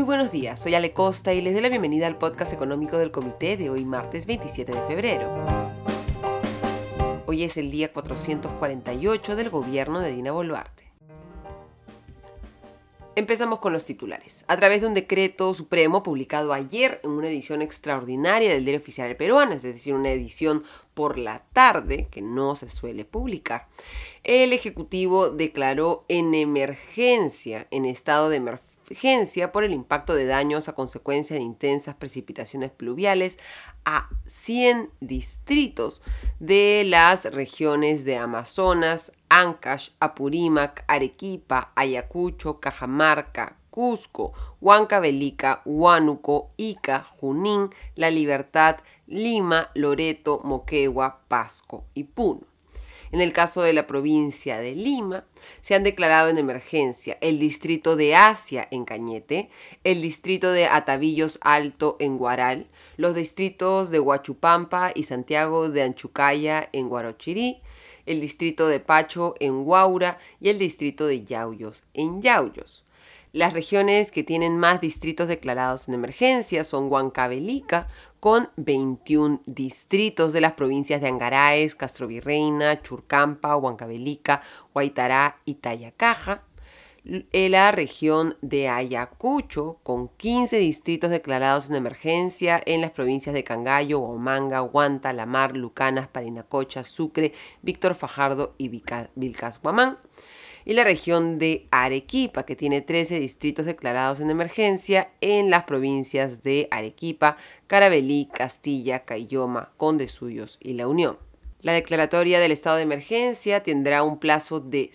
Muy buenos días, soy Ale Costa y les doy la bienvenida al podcast económico del Comité de hoy martes 27 de febrero. Hoy es el día 448 del gobierno de Dina Boluarte. Empezamos con los titulares. A través de un decreto supremo publicado ayer en una edición extraordinaria del Diario Oficial Peruano, es decir, una edición por la tarde que no se suele publicar, el Ejecutivo declaró en emergencia, en estado de emergencia por el impacto de daños a consecuencia de intensas precipitaciones pluviales a 100 distritos de las regiones de Amazonas, Ancash, Apurímac, Arequipa, Ayacucho, Cajamarca, Cusco, Huancavelica, Huánuco, Ica, Junín, La Libertad, Lima, Loreto, Moquegua, Pasco y Puno. En el caso de la provincia de Lima, se han declarado en emergencia el distrito de Asia en Cañete, el distrito de Atavillos Alto en Huaral, los distritos de Huachupampa y Santiago de Anchucaya en Huarochirí, el distrito de Pacho en Huaura y el distrito de Yauyos en Yauyos. Las regiones que tienen más distritos declarados en emergencia son Huancavelica, con 21 distritos de las provincias de Angaraes, Castrovirreina, Churcampa, Huancavelica, Huaytará y Tayacaja. La región de Ayacucho, con 15 distritos declarados en emergencia en las provincias de Cangallo, Huamanga, Huanta, La Mar, Lucanas, Parinacocha, Sucre, Víctor Fajardo y Vilcas-Huamán. Y la región de Arequipa, que tiene 13 distritos declarados en emergencia en las provincias de Arequipa, Caravelí, Castilla, Caylloma, Condesuyos y La Unión. La declaratoria del estado de emergencia tendrá un plazo de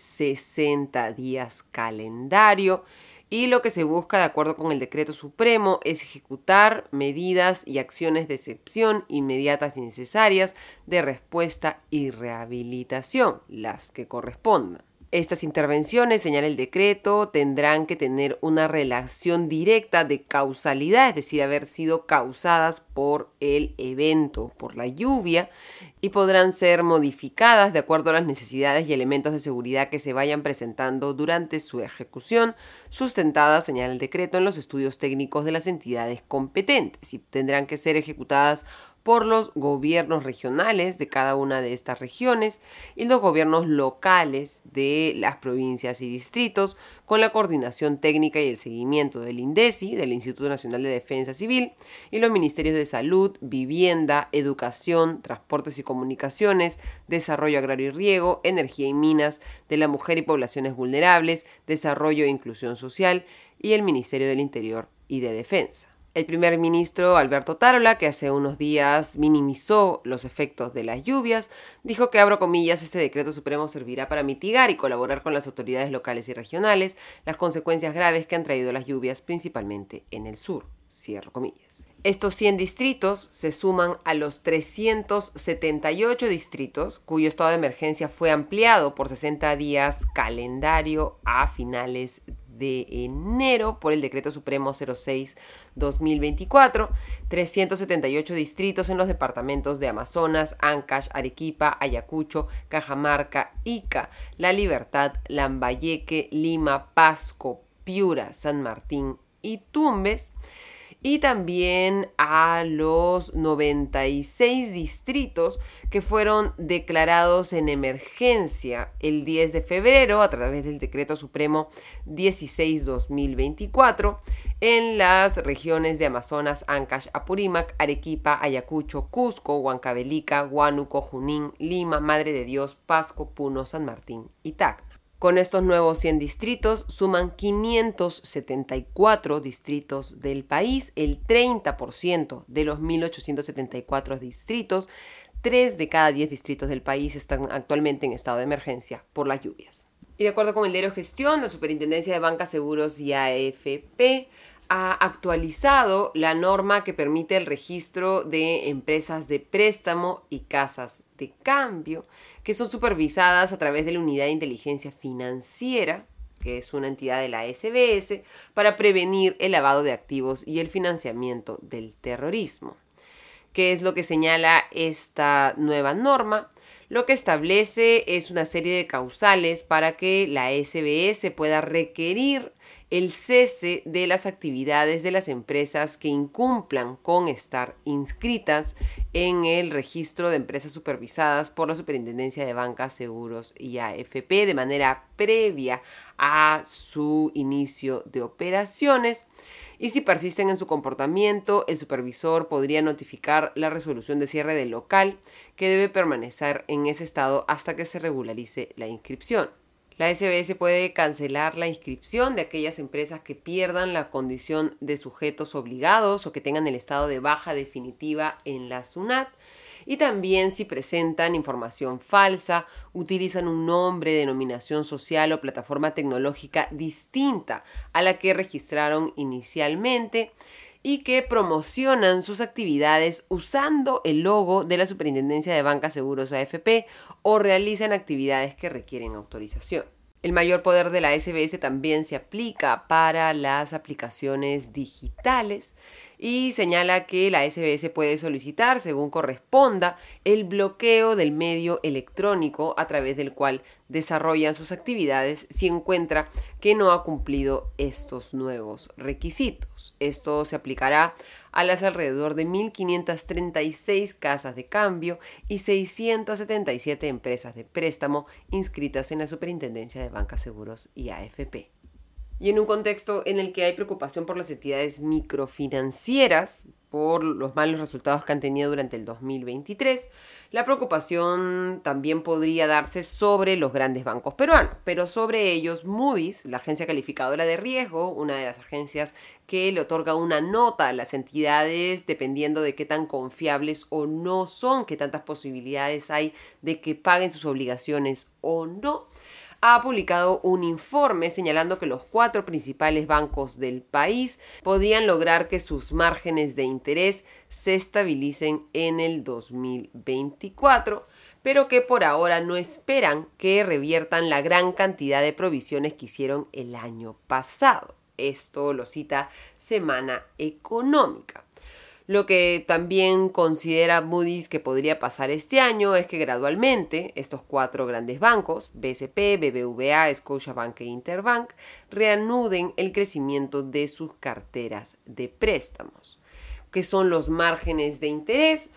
60 días calendario y lo que se busca, de acuerdo con el decreto supremo, es ejecutar medidas y acciones de excepción inmediatas y necesarias de respuesta y rehabilitación, las que correspondan. Estas intervenciones, señala el decreto, tendrán que tener una relación directa de causalidad, es decir, haber sido causadas por el evento, por la lluvia, y podrán ser modificadas de acuerdo a las necesidades y elementos de seguridad que se vayan presentando durante su ejecución, sustentadas, señala el decreto, en los estudios técnicos de las entidades competentes y tendrán que ser ejecutadas por los gobiernos regionales de cada una de estas regiones y los gobiernos locales de las provincias y distritos, con la coordinación técnica y el seguimiento del INDECI, del Instituto Nacional de Defensa Civil, y los ministerios de Salud, Vivienda, Educación, Transportes y Comunicaciones, Desarrollo Agrario y Riego, Energía y Minas, de la Mujer y Poblaciones Vulnerables, Desarrollo e Inclusión Social y el Ministerio del Interior y de Defensa. El primer ministro Alberto Tarola, que hace unos días minimizó los efectos de las lluvias, dijo que, abro comillas, este decreto supremo servirá para mitigar y colaborar con las autoridades locales y regionales las consecuencias graves que han traído las lluvias, principalmente en el sur, cierro comillas. Estos 100 distritos se suman a los 378 distritos cuyo estado de emergencia fue ampliado por 60 días calendario a finales de enero por el Decreto Supremo 06-2024, 378 distritos en los departamentos de Amazonas, Ancash, Arequipa, Ayacucho, Cajamarca, Ica, La Libertad, Lambayeque, Lima, Pasco, Piura, San Martín y Tumbes, y también a los 96 distritos que fueron declarados en emergencia el 10 de febrero a través del Decreto Supremo 16-2024 en las regiones de Amazonas, Ancash, Apurímac, Arequipa, Ayacucho, Cusco, Huancavelica, Huánuco, Junín, Lima, Madre de Dios, Pasco, Puno, San Martín y Tacna. Con estos nuevos 100 distritos suman 574 distritos del país, el 30% de los 1.874 distritos. 3 de cada 10 distritos del país están actualmente en estado de emergencia por las lluvias. Y de acuerdo con el diario Gestión, la Superintendencia de Banca, Seguros y AFP ha actualizado la norma que permite el registro de empresas de préstamo y casas de cambio, que son supervisadas a través de la Unidad de Inteligencia Financiera, que es una entidad de la SBS, para prevenir el lavado de activos y el financiamiento del terrorismo. ¿Qué es lo que señala esta nueva norma? Lo que establece es una serie de causales para que la SBS pueda requerir el cese de las actividades de las empresas que incumplan con estar inscritas en el registro de empresas supervisadas por la Superintendencia de Bancas, Seguros y AFP de manera previa a su inicio de operaciones. Y si persisten en su comportamiento, el supervisor podría notificar la resolución de cierre del local, que debe permanecer en ese estado hasta que se regularice la inscripción. La SBS puede cancelar la inscripción de aquellas empresas que pierdan la condición de sujetos obligados o que tengan el estado de baja definitiva en la SUNAT. Y también si presentan información falsa, utilizan un nombre, denominación social o plataforma tecnológica distinta a la que registraron inicialmente y que promocionan sus actividades usando el logo de la Superintendencia de Bancas, Seguros AFP o realizan actividades que requieren autorización. El mayor poder de la SBS también se aplica para las aplicaciones digitales y señala que la SBS puede solicitar, según corresponda, el bloqueo del medio electrónico a través del cual desarrollan sus actividades si encuentra que no ha cumplido estos nuevos requisitos. Esto se aplicará a las alrededor de 1.536 casas de cambio y 677 empresas de préstamo inscritas en la Superintendencia de Bancas, Seguros y AFP. Y en un contexto en el que hay preocupación por las entidades microfinancieras, por los malos resultados que han tenido durante el 2023, la preocupación también podría darse sobre los grandes bancos peruanos, pero sobre ellos Moody's, la agencia calificadora de riesgo, una de las agencias que le otorga una nota a las entidades dependiendo de qué tan confiables o no son, qué tantas posibilidades hay de que paguen sus obligaciones o no, ha publicado un informe señalando que los 4 principales bancos del país podrían lograr que sus márgenes de interés se estabilicen en el 2024, pero que por ahora no esperan que reviertan la gran cantidad de provisiones que hicieron el año pasado. Esto lo cita Semana Económica. Lo que también considera Moody's que podría pasar este año es que gradualmente estos 4 grandes bancos, BCP, BBVA, Scotiabank e Interbank, reanuden el crecimiento de sus carteras de préstamos. ¿Qué son los márgenes de interés?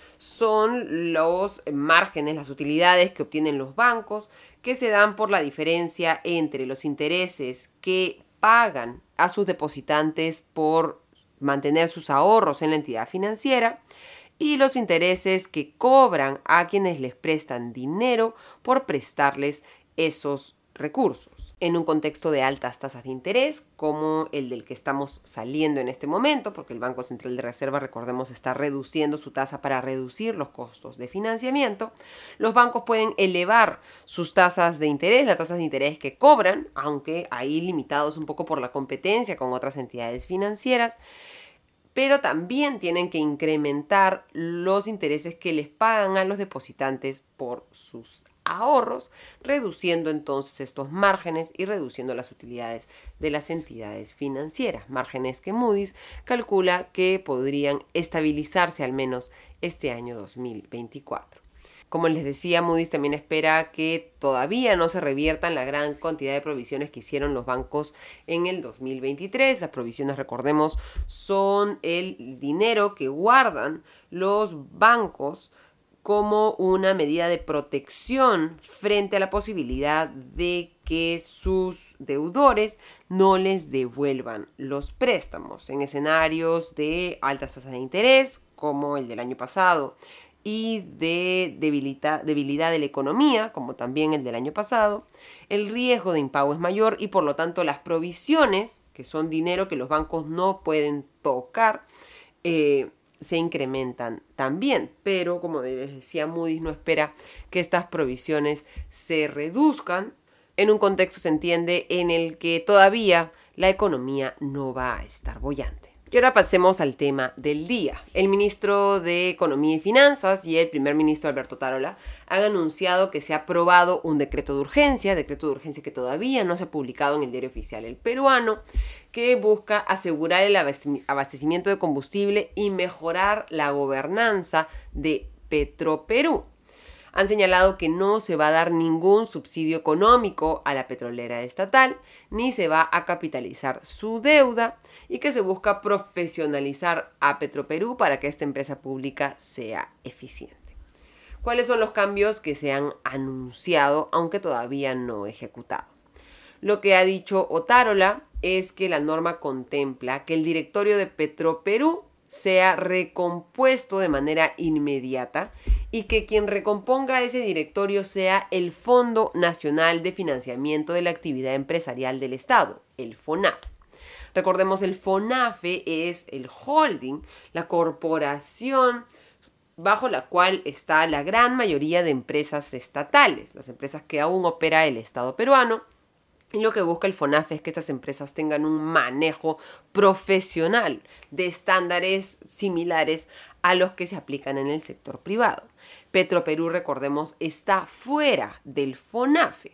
Son los márgenes, las utilidades que obtienen los bancos, que se dan por la diferencia entre los intereses que pagan a sus depositantes por mantener sus ahorros en la entidad financiera y los intereses que cobran a quienes les prestan dinero por prestarles esos recursos. En un contexto de altas tasas de interés, como el del que estamos saliendo en este momento, porque el Banco Central de Reserva, recordemos, está reduciendo su tasa para reducir los costos de financiamiento, los bancos pueden elevar sus tasas de interés, las tasas de interés que cobran, aunque ahí limitados un poco por la competencia con otras entidades financieras, pero también tienen que incrementar los intereses que les pagan a los depositantes por sus ahorros, reduciendo entonces estos márgenes y reduciendo las utilidades de las entidades financieras, márgenes que Moody's calcula que podrían estabilizarse al menos este año 2024. Como les decía, Moody's también espera que todavía no se reviertan la gran cantidad de provisiones que hicieron los bancos en el 2023. Las provisiones, recordemos, son el dinero que guardan los bancos como una medida de protección frente a la posibilidad de que sus deudores no les devuelvan los préstamos en escenarios de altas tasas de interés, como el del año pasado, y de debilidad de la economía, como también el del año pasado. El riesgo de impago es mayor y por lo tanto las provisiones, que son dinero que los bancos no pueden tocar, se incrementan también, pero como les decía, Moody's no espera que estas provisiones se reduzcan en un contexto, se entiende, en el que todavía la economía no va a estar boyante. Y ahora pasemos al tema del día. El ministro de Economía y Finanzas y el primer ministro Alberto Tarola han anunciado que se ha aprobado un decreto de urgencia que todavía no se ha publicado en el Diario Oficial El Peruano, que busca asegurar el abastecimiento de combustible y mejorar la gobernanza de Petroperú. Han señalado que no se va a dar ningún subsidio económico a la petrolera estatal, ni se va a capitalizar su deuda y que se busca profesionalizar a Petroperú para que esta empresa pública sea eficiente. ¿Cuáles son los cambios que se han anunciado, aunque todavía no ejecutado? Lo que ha dicho Otárola es que la norma contempla que el directorio de Petroperú sea recompuesto de manera inmediata y que quien recomponga ese directorio sea el Fondo Nacional de Financiamiento de la Actividad Empresarial del Estado, el FONAF. Recordemos, el FONAFE es el holding, la corporación bajo la cual está la gran mayoría de empresas estatales, las empresas que aún opera el Estado peruano. Y lo que busca el FONAFE es que estas empresas tengan un manejo profesional de estándares similares a los que se aplican en el sector privado. Petroperú, recordemos, está fuera del FONAFE.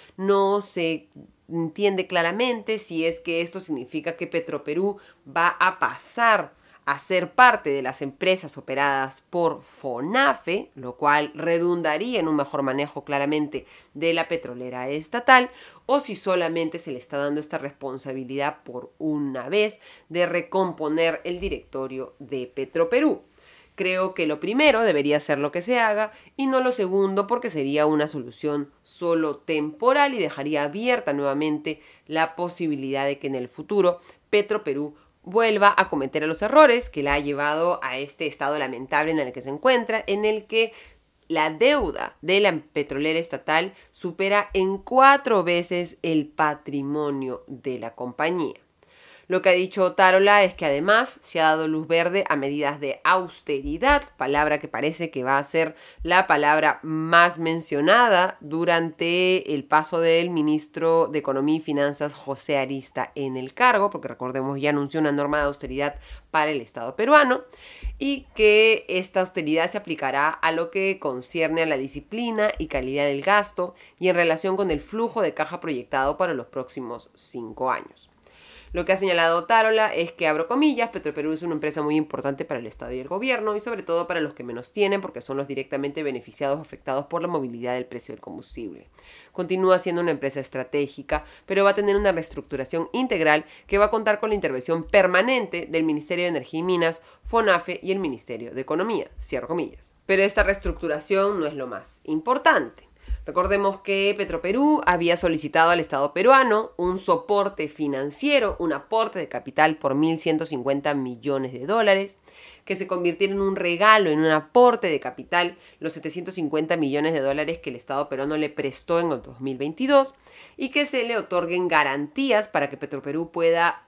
No se entiende claramente si es que esto significa que Petroperú va a pasar a ser parte de las empresas operadas por FONAFE, lo cual redundaría en un mejor manejo claramente de la petrolera estatal, o si solamente se le está dando esta responsabilidad por una vez de recomponer el directorio de Petroperú. Creo que lo primero debería ser lo que se haga y no lo segundo, porque sería una solución solo temporal y dejaría abierta nuevamente la posibilidad de que en el futuro Petroperú vuelva a cometer los errores que la ha llevado a este estado lamentable en el que se encuentra, en el que la deuda de la petrolera estatal supera en 4 veces el patrimonio de la compañía. Lo que ha dicho Otárola es que además se ha dado luz verde a medidas de austeridad, palabra que parece que va a ser la palabra más mencionada durante el paso del ministro de Economía y Finanzas, José Arista, en el cargo, porque recordemos ya anunció una norma de austeridad para el Estado peruano y que esta austeridad se aplicará a lo que concierne a la disciplina y calidad del gasto y en relación con el flujo de caja proyectado para los próximos 5 años. Lo que ha señalado Otárola es que, abro comillas, Petroperú es una empresa muy importante para el Estado y el gobierno y sobre todo para los que menos tienen, porque son los directamente beneficiados o afectados por la movilidad del precio del combustible. Continúa siendo una empresa estratégica, pero va a tener una reestructuración integral que va a contar con la intervención permanente del Ministerio de Energía y Minas, FONAFE y el Ministerio de Economía, cierro comillas. Pero esta reestructuración no es lo más importante. Recordemos que Petroperú había solicitado al Estado peruano un soporte financiero, un aporte de capital por $1.150 millones, que se convirtiera en un regalo, en un aporte de capital, los $750 millones que el Estado peruano le prestó en el 2022 y que se le otorguen garantías para que Petroperú pueda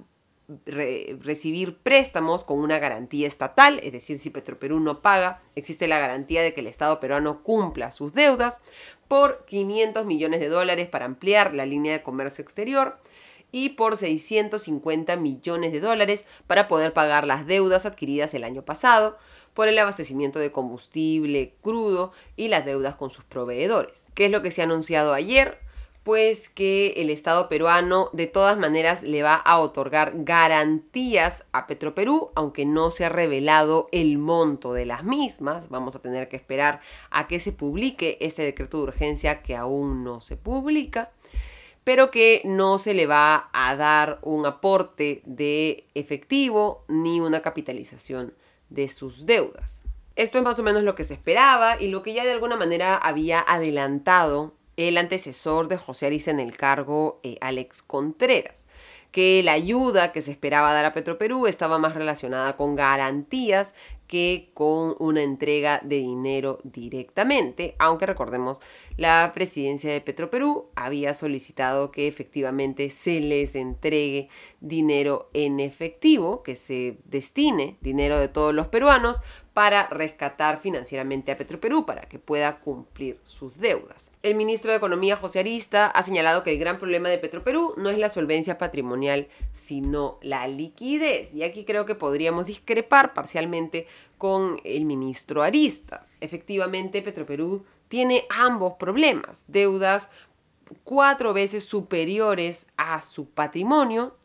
recibir préstamos con una garantía estatal, es decir, si Petroperú no paga, existe la garantía de que el Estado peruano cumpla sus deudas por $500 millones para ampliar la línea de comercio exterior y por $650 millones para poder pagar las deudas adquiridas el año pasado por el abastecimiento de combustible crudo y las deudas con sus proveedores. ¿Qué es lo que se ha anunciado ayer? Pues que el Estado peruano de todas maneras le va a otorgar garantías a Petroperú, aunque no se ha revelado el monto de las mismas. Vamos a tener que esperar a que se publique este decreto de urgencia que aún no se publica, pero que no se le va a dar un aporte de efectivo ni una capitalización de sus deudas. Esto es más o menos lo que se esperaba y lo que ya de alguna manera había adelantado el antecesor de José Arista en el cargo, Alex Contreras, que la ayuda que se esperaba dar a Petroperú estaba más relacionada con garantías que con una entrega de dinero directamente, aunque recordemos, la presidencia de Petroperú había solicitado que efectivamente se les entregue dinero en efectivo, que se destine dinero de todos los peruanos para rescatar financieramente a Petroperú para que pueda cumplir sus deudas. El ministro de Economía, José Arista, ha señalado que el gran problema de Petroperú no es la solvencia patrimonial, sino la liquidez. Y aquí creo que podríamos discrepar parcialmente con el ministro Arista. Efectivamente, Petroperú tiene ambos problemas, deudas 4 veces superiores a su patrimonio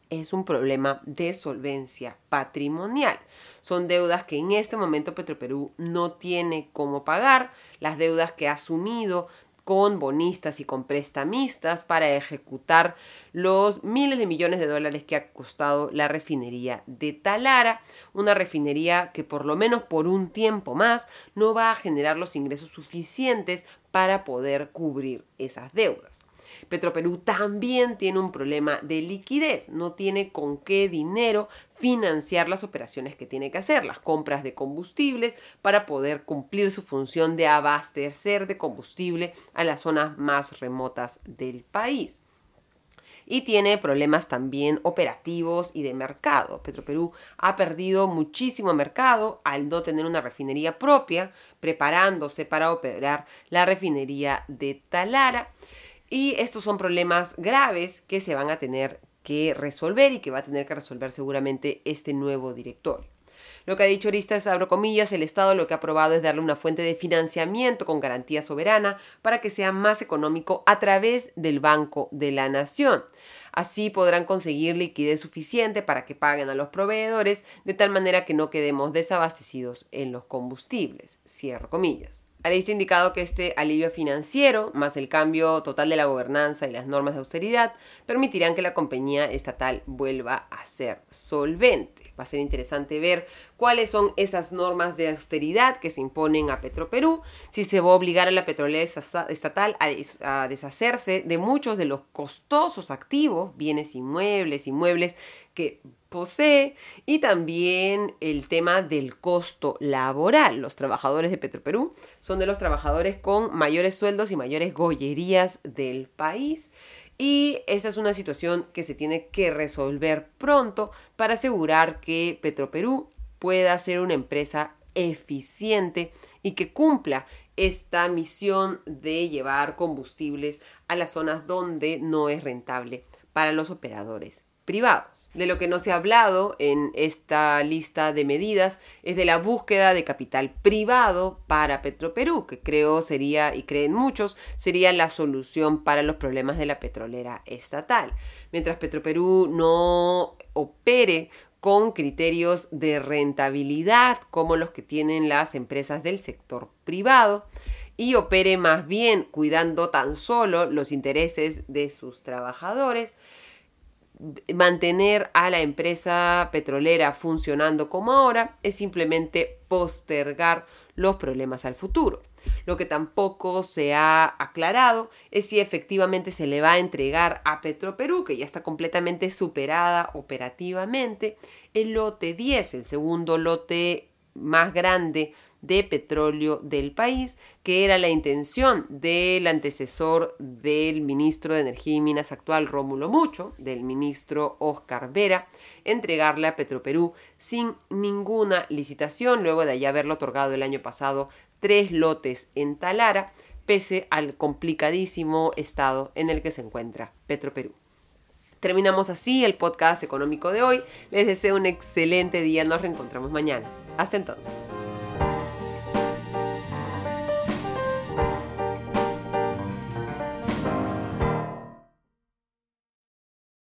es un problema de solvencia patrimonial. Son deudas que en este momento Petroperú no tiene cómo pagar, las deudas que ha asumido con bonistas y con prestamistas para ejecutar los miles de millones de dólares que ha costado la refinería de Talara, una refinería que por lo menos por un tiempo más no va a generar los ingresos suficientes para poder cubrir esas deudas. Petroperú también tiene un problema de liquidez, no tiene con qué dinero financiar las operaciones que tiene que hacer, las compras de combustibles para poder cumplir su función de abastecer de combustible a las zonas más remotas del país. Y tiene problemas también operativos y de mercado. Petroperú ha perdido muchísimo mercado al no tener una refinería propia, preparándose para operar la refinería de Talara. Y estos son problemas graves que se van a tener que resolver y que va a tener que resolver seguramente este nuevo directorio. Lo que ha dicho Aristas, abro comillas, el Estado lo que ha aprobado es darle una fuente de financiamiento con garantía soberana para que sea más económico a través del Banco de la Nación. Así podrán conseguir liquidez suficiente para que paguen a los proveedores de tal manera que no quedemos desabastecidos en los combustibles. Cierro comillas. Arista ha indicado que este alivio financiero, más el cambio total de la gobernanza y las normas de austeridad, permitirán que la compañía estatal vuelva a ser solvente. Va a ser interesante ver cuáles son esas normas de austeridad que se imponen a Petroperú, si se va a obligar a la petrolera estatal a deshacerse de muchos de los costosos activos, bienes inmuebles que posee, y también el tema del costo laboral. Los trabajadores de Petroperú son de los trabajadores con mayores sueldos y mayores gollerías del país. Y esa es una situación que se tiene que resolver pronto para asegurar que Petroperú pueda ser una empresa eficiente y que cumpla esta misión de llevar combustibles a las zonas donde no es rentable para los operadores privados. De lo que no se ha hablado en esta lista de medidas es de la búsqueda de capital privado para Petroperú, que creo sería, y creen muchos, sería la solución para los problemas de la petrolera estatal. Mientras Petroperú no opere con criterios de rentabilidad como los que tienen las empresas del sector privado, y opere más bien cuidando tan solo los intereses de sus trabajadores, mantener a la empresa petrolera funcionando como ahora es simplemente postergar los problemas al futuro. Lo que tampoco se ha aclarado es si efectivamente se le va a entregar a Petroperú, que ya está completamente superada operativamente, el lote 10, el segundo lote más grande de petróleo del país, que era la intención del antecesor del ministro de Energía y Minas actual, Rómulo Mucho, del ministro Óscar Vera, entregarle a Petroperú sin ninguna licitación, luego de ya haberle otorgado el año pasado 3 lotes en Talara, pese al complicadísimo estado en el que se encuentra Petroperú. Terminamos así el podcast económico de hoy. Les deseo un excelente día. Nos reencontramos mañana. Hasta entonces.